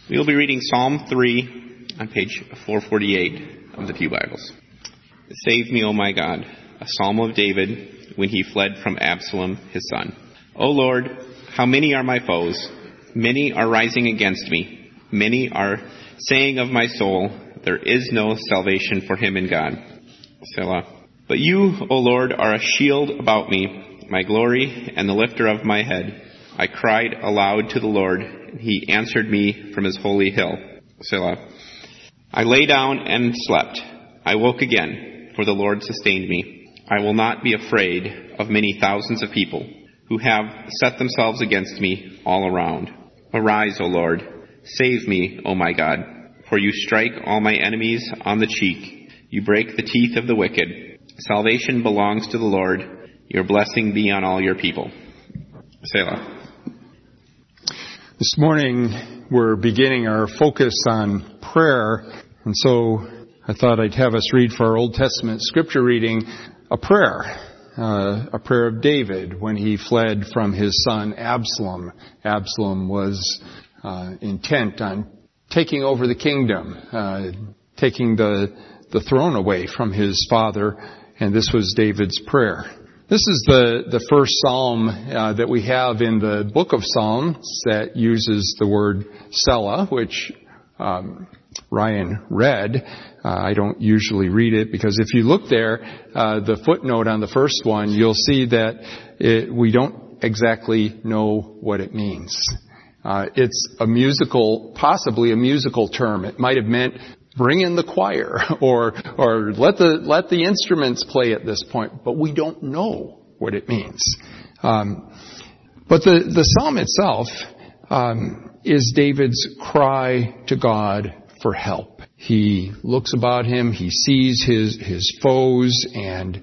We will be reading Psalm 3 on page 448 of the Pew Bibles. Save me, O my God, a psalm of David when he fled from Absalom, his son. O Lord, how many are my foes? Many are rising against me. Many are saying of my soul, there is no salvation for him in God. Selah. But you, O Lord, are a shield about me, my glory and the lifter of my head. I cried aloud to the Lord, and he answered me from his holy hill. Selah. I lay down and slept. I woke again, for the Lord sustained me. I will not be afraid of many thousands of people who have set themselves against me all around. Arise, O Lord. Save me, O my God. For you strike all my enemies on the cheek. You break the teeth of the wicked. Salvation belongs to the Lord. Your blessing be on all your people. Selah. This morning we're beginning our focus on prayer, and so I thought I'd have us read for our Old Testament scripture reading a prayer of David when he fled from his son Absalom. Absalom was intent on taking over the kingdom, taking the throne away from his father, and this was David's prayer. This is the first psalm that we have in the book of Psalms that uses the word Selah, which Ryan read. I don't usually read it because if you look there, the footnote on the first one, you'll see that we don't exactly know what it means. It's possibly a musical term. It might have meant bring in the choir or let the instruments play at this point, but we don't know what it means. But the psalm itself is David's cry to God for help. He looks about him, he sees his foes, and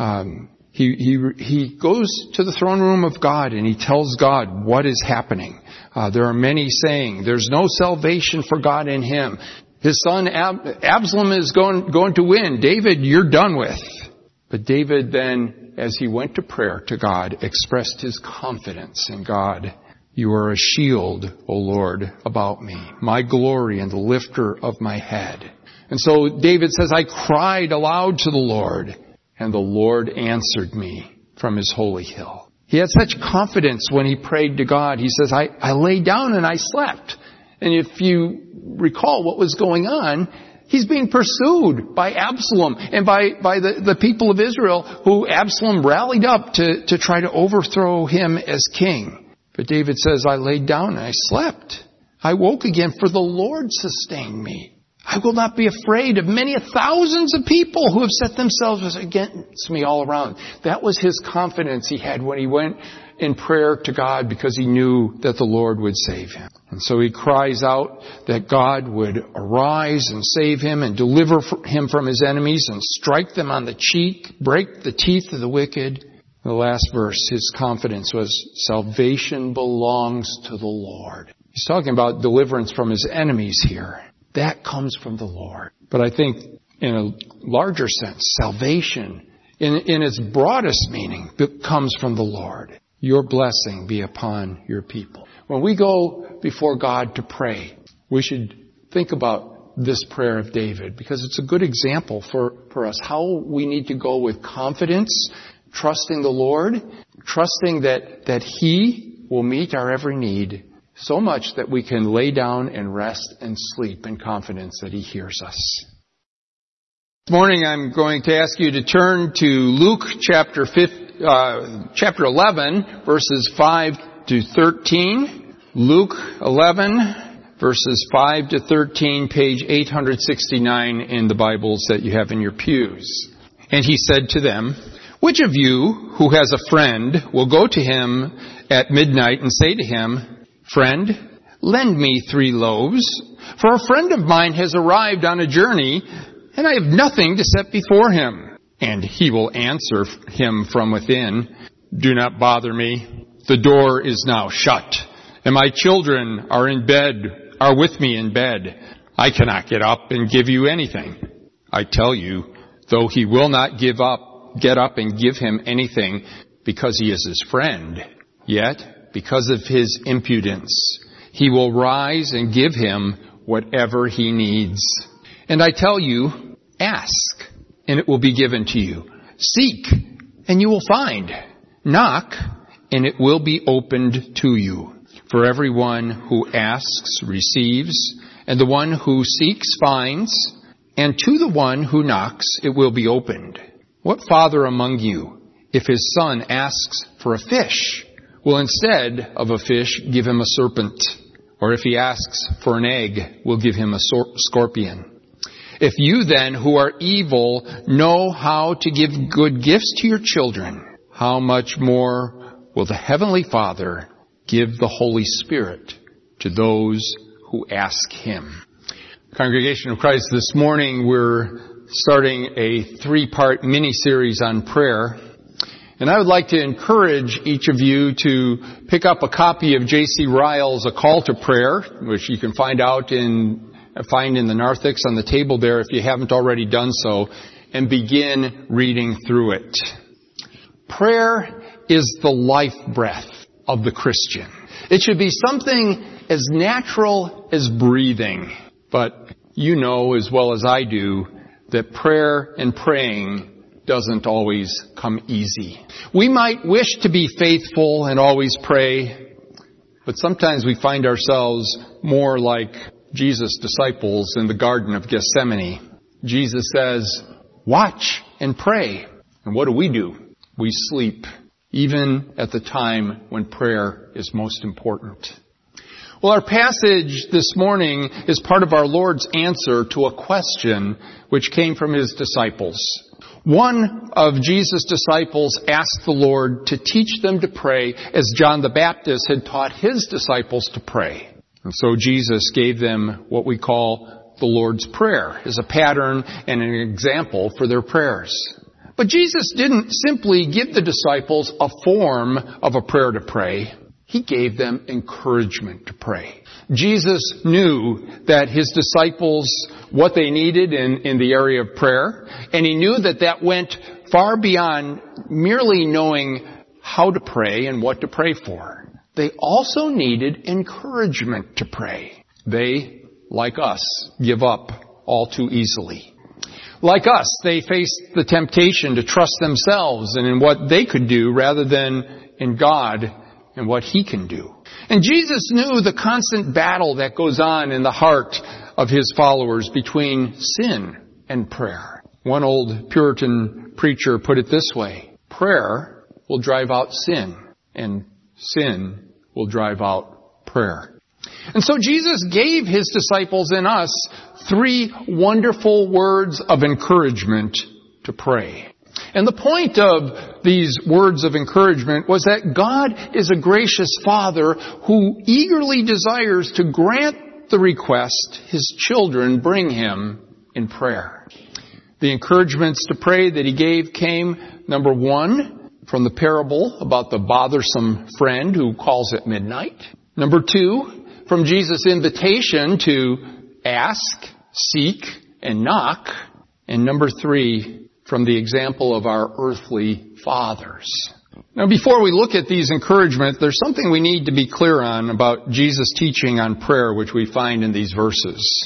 he goes to the throne room of God and he tells God what is happening. There are many saying there's no salvation for God in him. His son Absalom is going to win. David, you're done with. But David then, as he went to prayer to God, expressed his confidence in God. You are a shield, O Lord, about me, my glory and the lifter of my head. And so David says, I cried aloud to the Lord, and the Lord answered me from his holy hill. He had such confidence when he prayed to God. He says, I lay down and I slept. And if you recall what was going on, he's being pursued by Absalom and by the people of Israel who Absalom rallied up to try to overthrow him as king. But David says, I laid down and I slept. I woke again, for the Lord sustained me. I will not be afraid of many thousands of people who have set themselves against me all around. That was his confidence he had when he went in prayer to God, because he knew that the Lord would save him. And so he cries out that God would arise and save him and deliver him from his enemies and strike them on the cheek, break the teeth of the wicked. The last verse, his confidence was, salvation belongs to the Lord. He's talking about deliverance from his enemies here. That comes from the Lord. But I think in a larger sense, salvation in its broadest meaning comes from the Lord. Your blessing be upon your people. When we go before God to pray, we should think about this prayer of David, because it's a good example for us how we need to go with confidence, trusting the Lord, trusting that He will meet our every need, so much that we can lay down and rest and sleep in confidence that He hears us. This morning I'm going to ask you to turn to Luke chapter 11, verses 5 to 13. Luke 11, verses 5 to 13, page 869 in the Bibles that you have in your pews. And he said to them, which of you who has a friend will go to him at midnight and say to him, friend, lend me 3 loaves, for a friend of mine has arrived on a journey, and I have nothing to set before him. And he will answer him from within, do not bother me. The door is now shut, and my children are with me in bed. I cannot get up and give you anything. I tell you, though he will not get up and give him anything because he is his friend, yet because of his impudence, He will rise and give him whatever he needs. And I tell you, ask, and it will be given to you. Seek, and you will find. Knock, and it will be opened to you. For everyone who asks receives, and the one who seeks finds, and to the one who knocks it will be opened. What father among you, if his son asks for a fish, will instead of a fish give him a serpent? Or if he asks for an egg, will give him a scorpion? If you then, who are evil, know how to give good gifts to your children, how much more will the Heavenly Father give the Holy Spirit to those who ask Him? Congregation of Christ, this morning we're starting a 3-part mini-series on prayer. And I would like to encourage each of you to pick up a copy of J.C. Ryle's A Call to Prayer, which you can find in the narthex on the table there if you haven't already done so, and begin reading through it. Prayer is the life breath of the Christian. It should be something as natural as breathing. But you know as well as I do that prayer and praying doesn't always come easy. We might wish to be faithful and always pray, but sometimes we find ourselves more like Jesus' disciples in the Garden of Gethsemane. Jesus says, watch and pray. And what do? We sleep, even at the time when prayer is most important. Well, our passage this morning is part of our Lord's answer to a question which came from His disciples. One of Jesus' disciples asked the Lord to teach them to pray as John the Baptist had taught his disciples to pray. And so Jesus gave them what we call the Lord's Prayer as a pattern and an example for their prayers. But Jesus didn't simply give the disciples a form of a prayer to pray. He gave them encouragement to pray. Jesus knew that His disciples, what they needed in the area of prayer, and He knew that went far beyond merely knowing how to pray and what to pray for. They also needed encouragement to pray. They, like us, give up all too easily. Like us, they face the temptation to trust themselves and in what they could do rather than in God and what He can do. And Jesus knew the constant battle that goes on in the heart of His followers between sin and prayer. One old Puritan preacher put it this way: prayer will drive out sin, and sin will drive out prayer. And so Jesus gave His disciples and us 3 wonderful words of encouragement to pray. And the point of these words of encouragement was that God is a gracious Father who eagerly desires to grant the request His children bring Him in prayer. The encouragements to pray that He gave came, number 1, from the parable about the bothersome friend who calls at midnight. Number 2, from Jesus' invitation to ask, seek, and knock. And number 3, from the example of our earthly fathers. Now, before we look at these encouragements, there's something we need to be clear on about Jesus' teaching on prayer, which we find in these verses.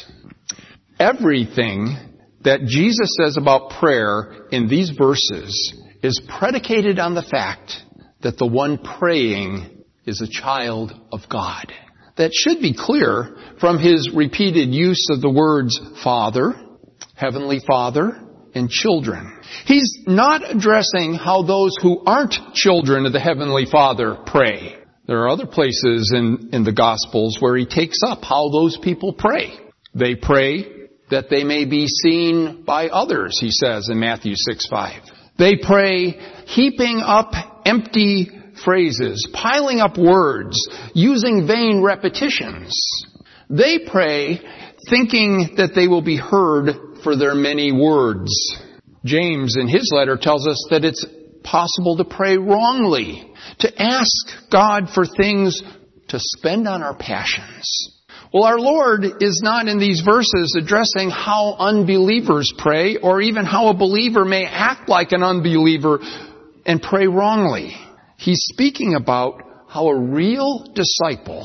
Everything that Jesus says about prayer in these verses is predicated on the fact that the one praying is a child of God. That should be clear from His repeated use of the words Father, Heavenly Father, and children. He's not addressing how those who aren't children of the Heavenly Father pray. There are other places in the Gospels where He takes up how those people pray. They pray that they may be seen by others, He says in Matthew 6:5. They pray heaping up empty phrases, piling up words, using vain repetitions. They pray thinking that they will be heard for their many words. James in his letter tells us that it's possible to pray wrongly, to ask God for things to spend on our passions. Well, our Lord is not in these verses addressing how unbelievers pray or even how a believer may act like an unbeliever and pray wrongly. He's speaking about how a real disciple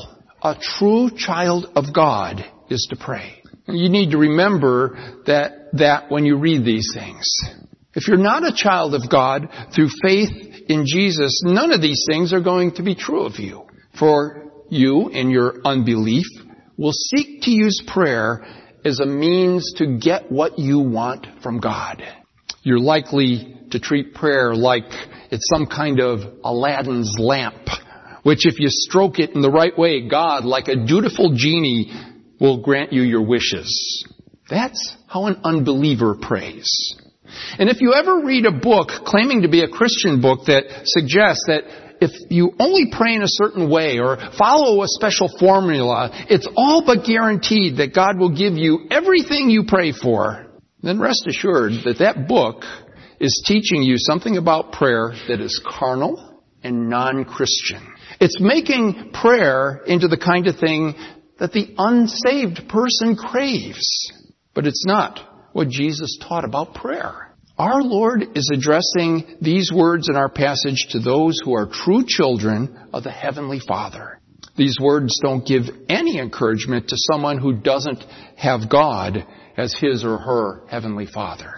a true child of God is to pray. You need to remember that when you read these things. If you're not a child of God through faith in Jesus, none of these things are going to be true of you. For you, in your unbelief, will seek to use prayer as a means to get what you want from God. You're likely to treat prayer like it's some kind of Aladdin's lamp, which if you stroke it in the right way, God, like a dutiful genie, will grant you your wishes. That's how an unbeliever prays. And if you ever read a book claiming to be a Christian book that suggests that if you only pray in a certain way or follow a special formula, it's all but guaranteed that God will give you everything you pray for, then rest assured that that book is teaching you something about prayer that is carnal and non-Christian. It's making prayer into the kind of thing that the unsaved person craves. But it's not what Jesus taught about prayer. Our Lord is addressing these words in our passage to those who are true children of the Heavenly Father. These words don't give any encouragement to someone who doesn't have God as his or her Heavenly Father.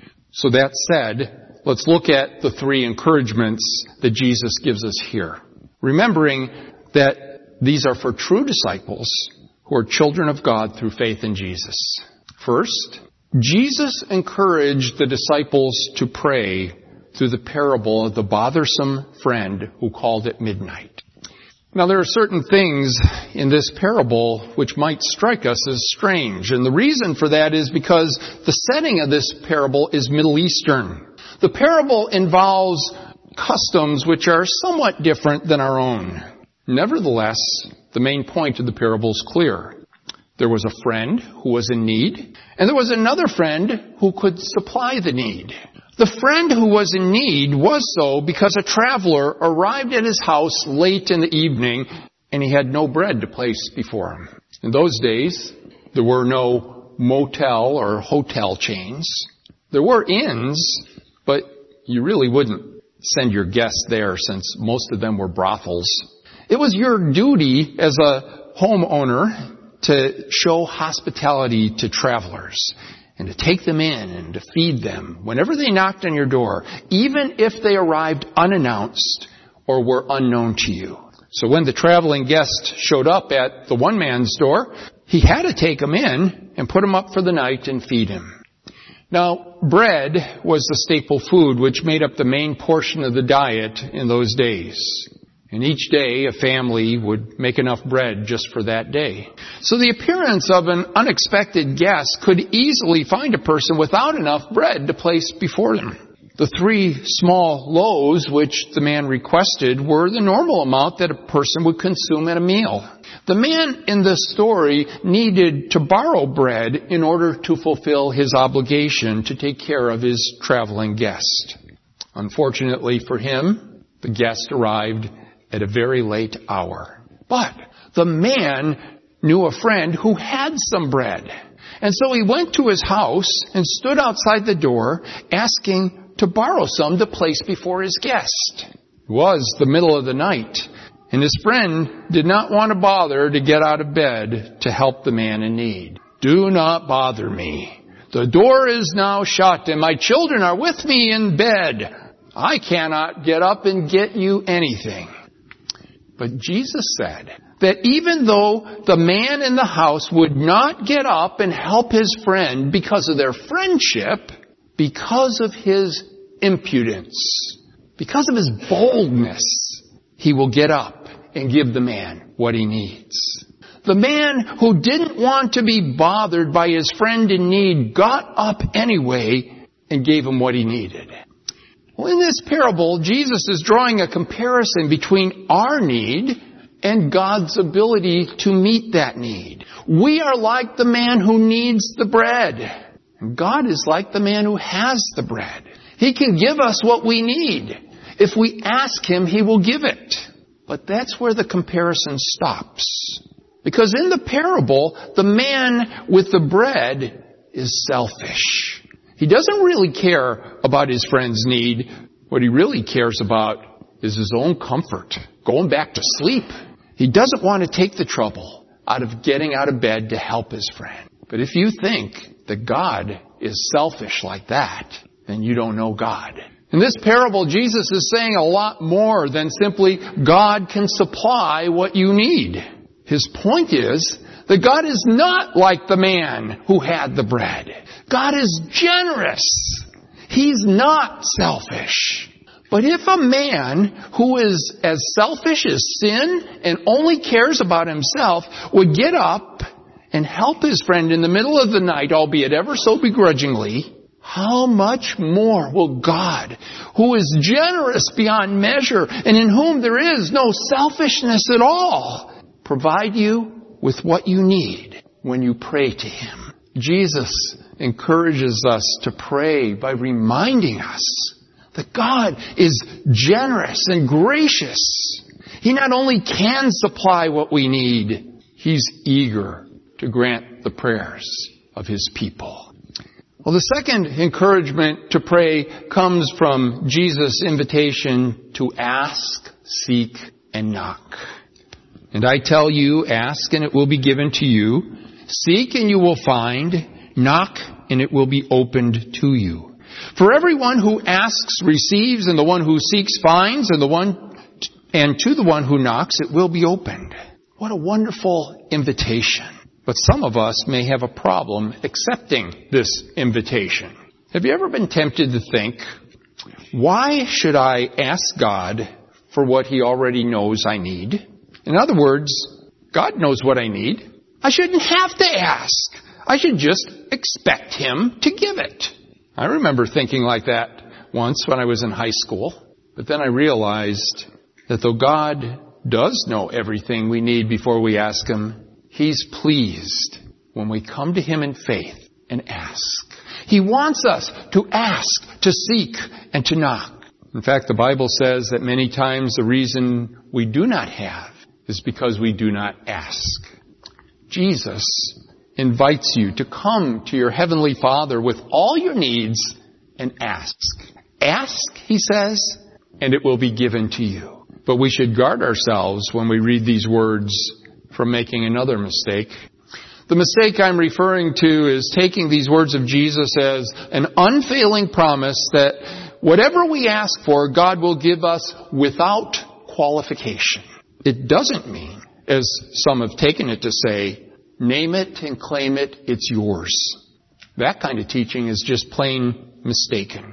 So that said, let's look at the three encouragements that Jesus gives us here. Remembering that these are for true disciples who are children of God through faith in Jesus. First, Jesus encouraged the disciples to pray through the parable of the bothersome friend who called at midnight. Now, there are certain things in this parable which might strike us as strange. And the reason for that is because the setting of this parable is Middle Eastern. The parable involves customs which are somewhat different than our own. Nevertheless, the main point of the parable is clear. There was a friend who was in need, and there was another friend who could supply the need. The friend who was in need was so because a traveler arrived at his house late in the evening, and he had no bread to place before him. In those days, there were no motel or hotel chains. There were inns, but you really wouldn't send your guests there since most of them were brothels. It was your duty as a homeowner to show hospitality to travelers and to take them in and to feed them whenever they knocked on your door, even if they arrived unannounced or were unknown to you. So when the traveling guest showed up at the one man's door, he had to take him in and put him up for the night and feed him. Now, bread was the staple food which made up the main portion of the diet in those days. And each day, a family would make enough bread just for that day. So the appearance of an unexpected guest could easily find a person without enough bread to place before them. The 3 small loaves which the man requested were the normal amount that a person would consume at a meal. The man in this story needed to borrow bread in order to fulfill his obligation to take care of his traveling guest. Unfortunately for him, the guest arrived at a very late hour. But the man knew a friend who had some bread. And so he went to his house and stood outside the door asking to borrow some to place before his guest. It was the middle of the night, and his friend did not want to bother to get out of bed to help the man in need. "Do not bother me. The door is now shut, and my children are with me in bed. I cannot get up and get you anything." But Jesus said that even though the man in the house would not get up and help his friend because of their friendship, because of his impudence, because of his boldness, he will get up and give the man what he needs. The man who didn't want to be bothered by his friend in need got up anyway and gave him what he needed. Well, in this parable, Jesus is drawing a comparison between our need and God's ability to meet that need. We are like the man who needs the bread. And God is like the man who has the bread. He can give us what we need. If we ask Him, He will give it. But that's where the comparison stops. Because in the parable, the man with the bread is selfish. He doesn't really care about his friend's need. What he really cares about is his own comfort, going back to sleep. He doesn't want to take the trouble out of getting out of bed to help his friend. But if you think that God is selfish like that, then you don't know God. In this parable, Jesus is saying a lot more than simply God can supply what you need. His point is that God is not like the man who had the bread. God is generous. He's not selfish. But if a man who is as selfish as sin and only cares about himself would get up and help his friend in the middle of the night, albeit ever so begrudgingly, how much more will God, who is generous beyond measure and in whom there is no selfishness at all, provide you with what you need when you pray to Him? Jesus encourages us to pray by reminding us that God is generous and gracious. He not only can supply what we need, He's eager to grant the prayers of His people. Well, the second encouragement to pray comes from Jesus' invitation to ask, seek, and knock. And I tell you, ask and it will be given to you. Seek and you will find. Knock and it will be opened to you. For everyone who asks receives, and the one who seeks finds, and to the one who knocks it will be opened. What a wonderful invitation. But some of us may have a problem accepting this invitation. Have you ever been tempted to think, why should I ask God for what He already knows I need? In other words, God knows what I need. I shouldn't have to ask. I should just expect Him to give it. I remember thinking like that once when I was in high school. But then I realized that though God does know everything we need before we ask Him, He's pleased when we come to Him in faith and ask. He wants us to ask, to seek, and to knock. In fact, the Bible says that many times the reason we do not have is because we do not ask. Jesus invites you to come to your Heavenly Father with all your needs and ask. Ask, He says, and it will be given to you. But we should guard ourselves when we read these words from making another mistake. The mistake I'm referring to is taking these words of Jesus as an unfailing promise that whatever we ask for, God will give us without qualification. It doesn't mean, as some have taken it to say, name it and claim it, it's yours. That kind of teaching is just plain mistaken.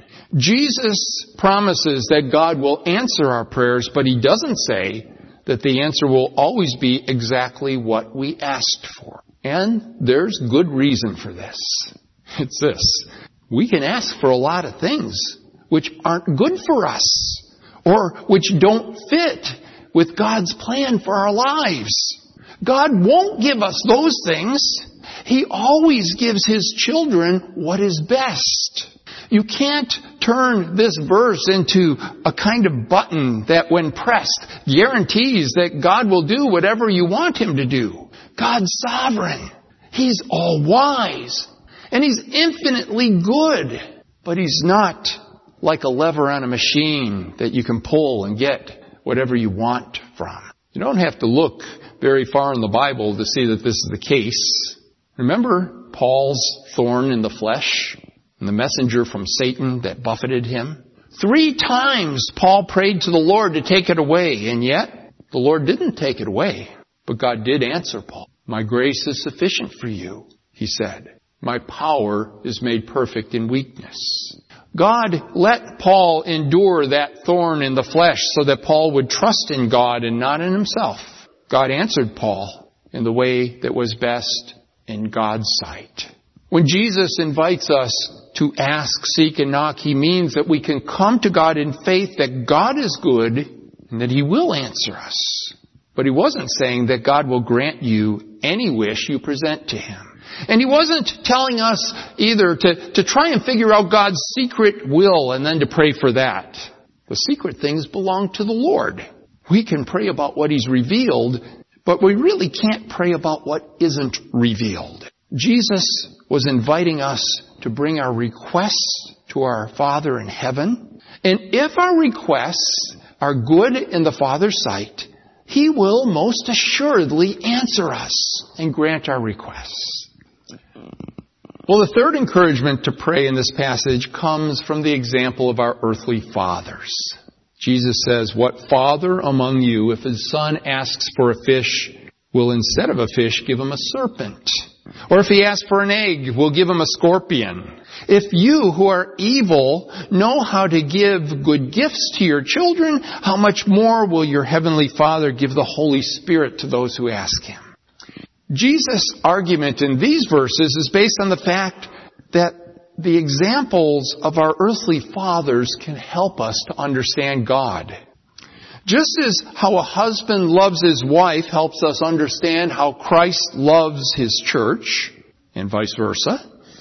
Jesus promises that God will answer our prayers, but He doesn't say that the answer will always be exactly what we asked for. And there's good reason for this. It's this. We can ask for a lot of things which aren't good for us or which don't fit with God's plan for our lives. God won't give us those things. He always gives His children what is best. You can't turn this verse into a kind of button that when pressed guarantees that God will do whatever you want Him to do. God's sovereign. He's all wise. And He's infinitely good. But He's not like a lever on a machine that you can pull and get whatever you want from. You don't have to look very far in the Bible to see that this is the case. Remember Paul's thorn in the flesh? And the messenger from Satan that buffeted him? 3 times Paul prayed to the Lord to take it away, and yet the Lord didn't take it away. But God did answer Paul. My grace is sufficient for you, He said. My power is made perfect in weakness. God let Paul endure that thorn in the flesh so that Paul would trust in God and not in himself. God answered Paul in the way that was best in God's sight. When Jesus invites us to ask, seek, and knock, He means that we can come to God in faith that God is good and that He will answer us. But He wasn't saying that God will grant you any wish you present to Him. And He wasn't telling us either to try and figure out God's secret will and then to pray for that. The secret things belong to the Lord. We can pray about what He's revealed, but we really can't pray about what isn't revealed. Jesus was inviting us to bring our requests to our Father in heaven. And if our requests are good in the Father's sight, He will most assuredly answer us and grant our requests. Well, the third encouragement to pray in this passage comes from the example of our earthly fathers. Jesus says, "What father among you, if his son asks for a fish, will instead of a fish give him a serpent? Or if he asks for an egg, will give him a scorpion? If you who are evil know how to give good gifts to your children, how much more will your heavenly Father give the Holy Spirit to those who ask him?" Jesus' argument in these verses is based on the fact that the examples of our earthly fathers can help us to understand God. Just as how a husband loves his wife helps us understand how Christ loves his church, and vice versa,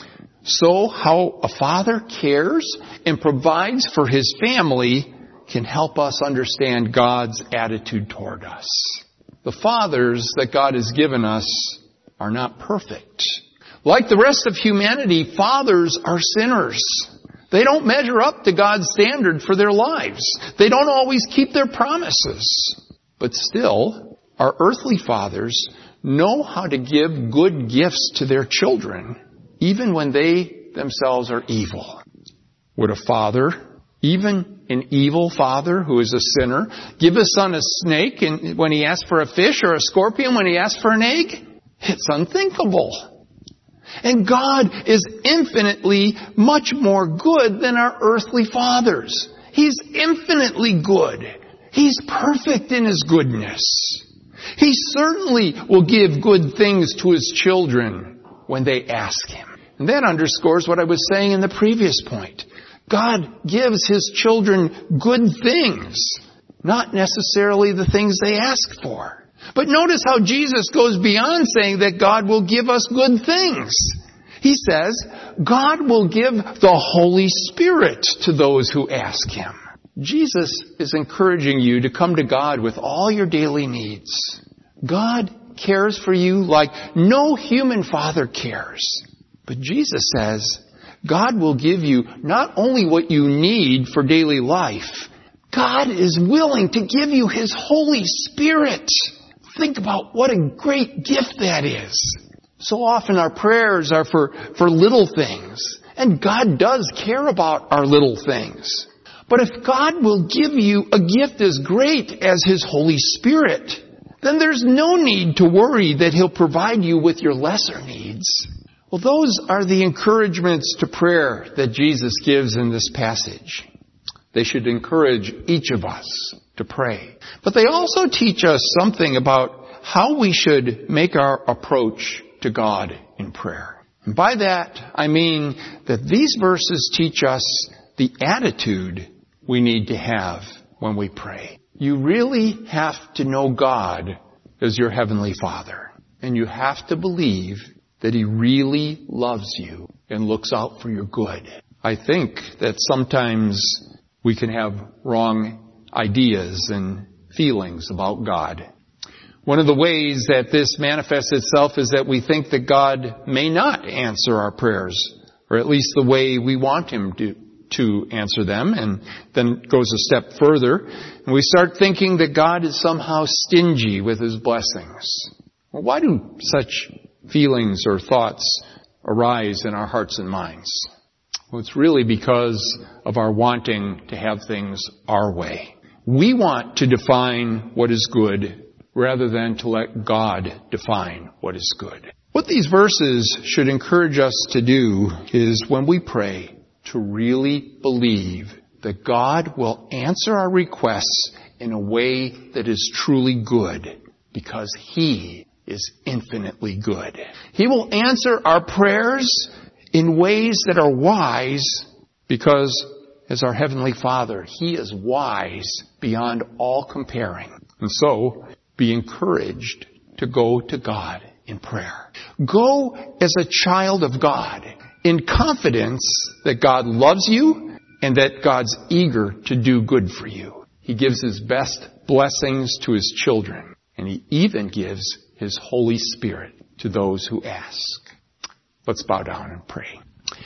so how a father cares and provides for his family can help us understand God's attitude toward us. The fathers that God has given us are not perfect. Like the rest of humanity, fathers are sinners. They don't measure up to God's standard for their lives. They don't always keep their promises. But still, our earthly fathers know how to give good gifts to their children, even when they themselves are evil. Would a father, even an evil father who is a sinner, give his son a snake when he asks for a fish, or a scorpion when he asks for an egg? It's unthinkable. And God is infinitely much more good than our earthly fathers. He's infinitely good. He's perfect in His goodness. He certainly will give good things to His children when they ask Him. And that underscores what I was saying in the previous point. God gives His children good things, not necessarily the things they ask for. But notice how Jesus goes beyond saying that God will give us good things. He says, God will give the Holy Spirit to those who ask Him. Jesus is encouraging you to come to God with all your daily needs. God cares for you like no human father cares. But Jesus says, God will give you not only what you need for daily life, God is willing to give you His Holy Spirit. Think about what a great gift that is. So often our prayers are for little things. And God does care about our little things. But if God will give you a gift as great as His Holy Spirit, then there's no need to worry that He'll provide you with your lesser needs. Well, those are the encouragements to prayer that Jesus gives in this passage. They should encourage each of us to pray. But they also teach us something about how we should make our approach to God in prayer. And by that, I mean that these verses teach us the attitude we need to have when we pray. You really have to know God as your Heavenly Father. And you have to believe that He really loves you and looks out for your good. I think that sometimes we can have wrong ideas and feelings about God. One of the ways that this manifests itself is that we think that God may not answer our prayers, or at least the way we want Him to answer them, and then goes a step further, and we start thinking that God is somehow stingy with His blessings. Well, why do such feelings or thoughts arise in our hearts and minds? Well, it's really because of our wanting to have things our way. We want to define what is good rather than to let God define what is good. What these verses should encourage us to do is, when we pray, to really believe that God will answer our requests in a way that is truly good, because He is infinitely good. He will answer our prayers in ways that are wise, because as our Heavenly Father, He is wise beyond all comparing. And so, be encouraged to go to God in prayer. Go as a child of God in confidence that God loves you and that God's eager to do good for you. He gives His best blessings to His children, and He even gives His Holy Spirit to those who ask. Let's bow down and pray.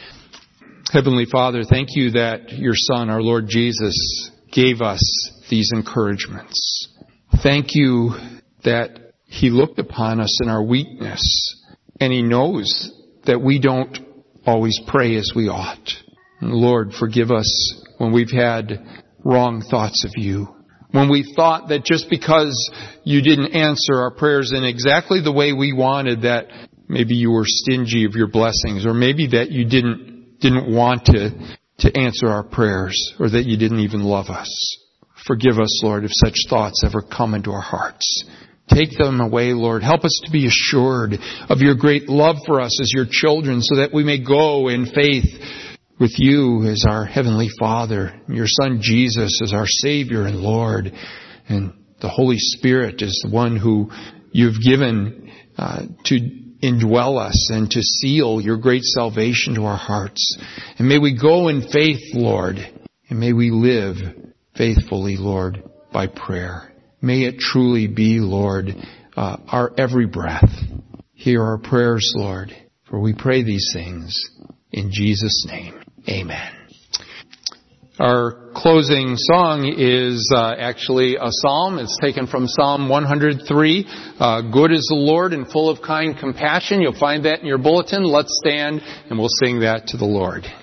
Heavenly Father, thank You that Your Son, our Lord Jesus, gave us these encouragements. Thank you that He looked upon us in our weakness, and He knows that we don't always pray as we ought. And Lord, forgive us when we've had wrong thoughts of You. When we thought that just because You didn't answer our prayers in exactly the way we wanted, that maybe You were stingy of Your blessings, or maybe that You didn't want to answer our prayers, or that You didn't even love us. Forgive us, Lord, if such thoughts ever come into our hearts. Take them away, Lord. Help us to be assured of Your great love for us as Your children, so that we may go in faith with You as our Heavenly Father, and Your Son Jesus as our Savior and Lord, and the Holy Spirit is the one who You've given to indwell us and to seal Your great salvation to our hearts. And may we go in faith, Lord, and may we live faithfully, Lord, by prayer. May it truly be, Lord, our every breath. Hear our prayers, Lord, for we pray these things in Jesus' name. Amen. Our closing song is actually a psalm. It's taken from Psalm 103. Good is the Lord and full of kind compassion. You'll find that in your bulletin. Let's stand and we'll sing that to the Lord.